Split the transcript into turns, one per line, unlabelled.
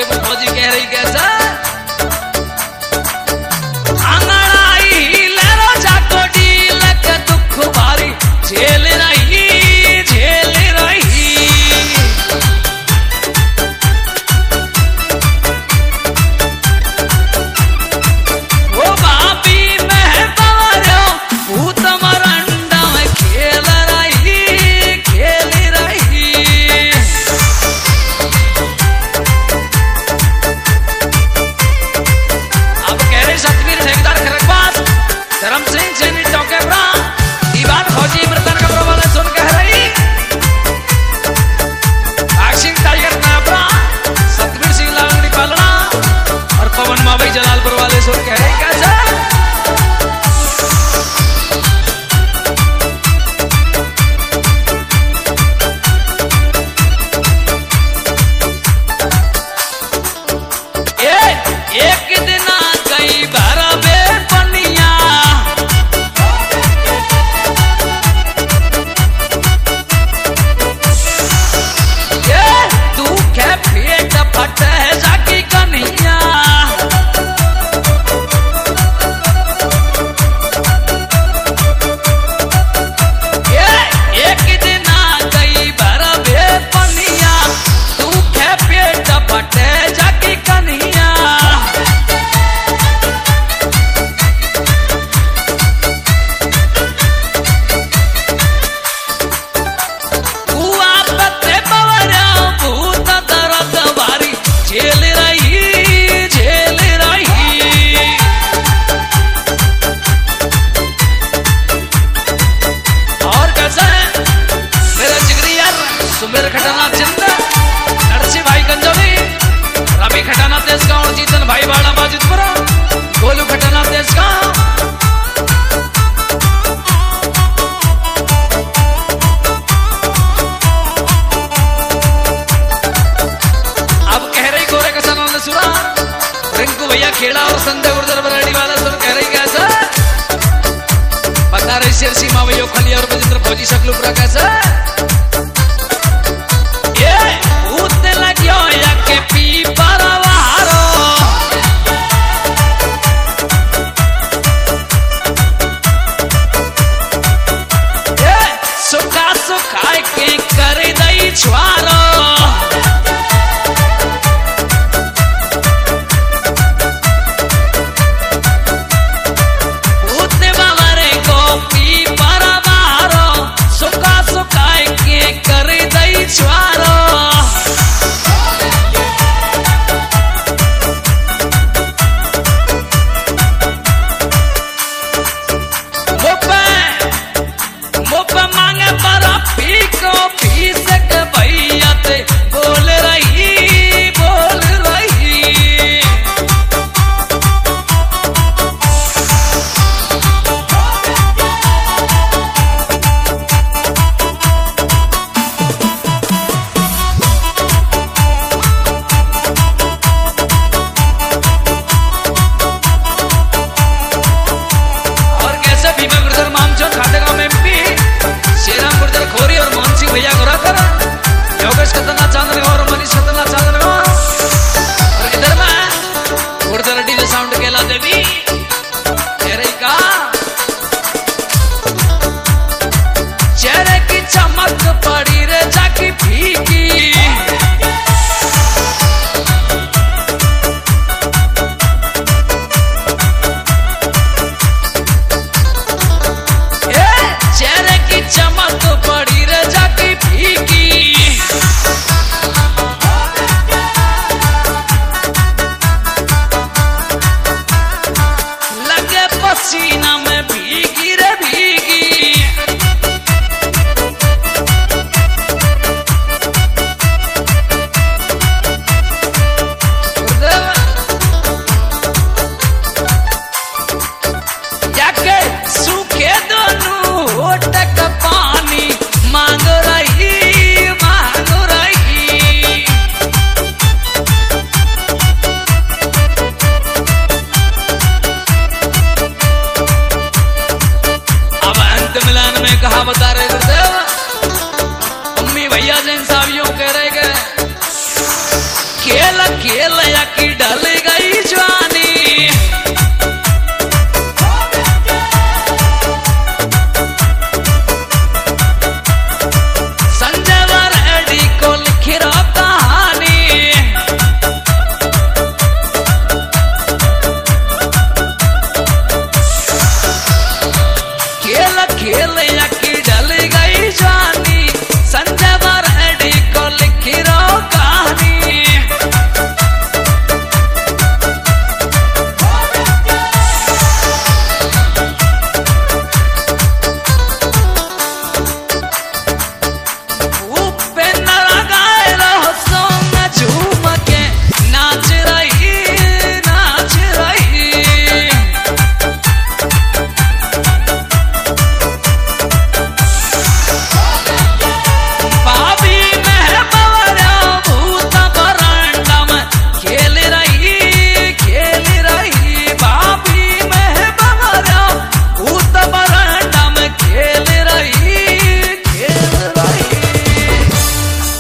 के फौजी कह रही कैसा आंगड़ाई लहरो जाको डील के दुख भारी झेल रही वो भाभी में बारो भूत मरंडा में खेल रही अब कह रहे सतवीर ठेकेदार खरगवास धर्म सिंह सैनी चौकेबरा दीवान फौजी मृतन का प्रवाले सुन कह रही सिंह टाइगर नाबरा सतवीर सिंह लांगड़ी पालना और पवन मावई जलालपुर वाले सुन कह रही कैसा एक दिन गई भरवे पनिया तू के पेट फट जाकी कन्हैया एक दिन गई भरवे पनिया तू के पेट फट जाकी कन्हैया सुमेर खटाना चंद्र नरसिंह भाई गंजोली रवि खटाना तेजगांव और जीतन भाई बाड़ा बाजितपुरा गोलू खटाना तेजगांव अब कह रही गोरे का सनान सुरा रिंकू भैया खेड़ा और संजय गुर्जर बराड़ी वाला सुन कह रही कैसा बता रही शेर सीमा भैया खलिया और बजिंद्र फौजी सकलूपुरा कैसा के पी परवारो सुखा सुखा के कर दई छुआरो भूत बाबरे को पी परवारो सुखा सुखा के कर दई छुआरो ये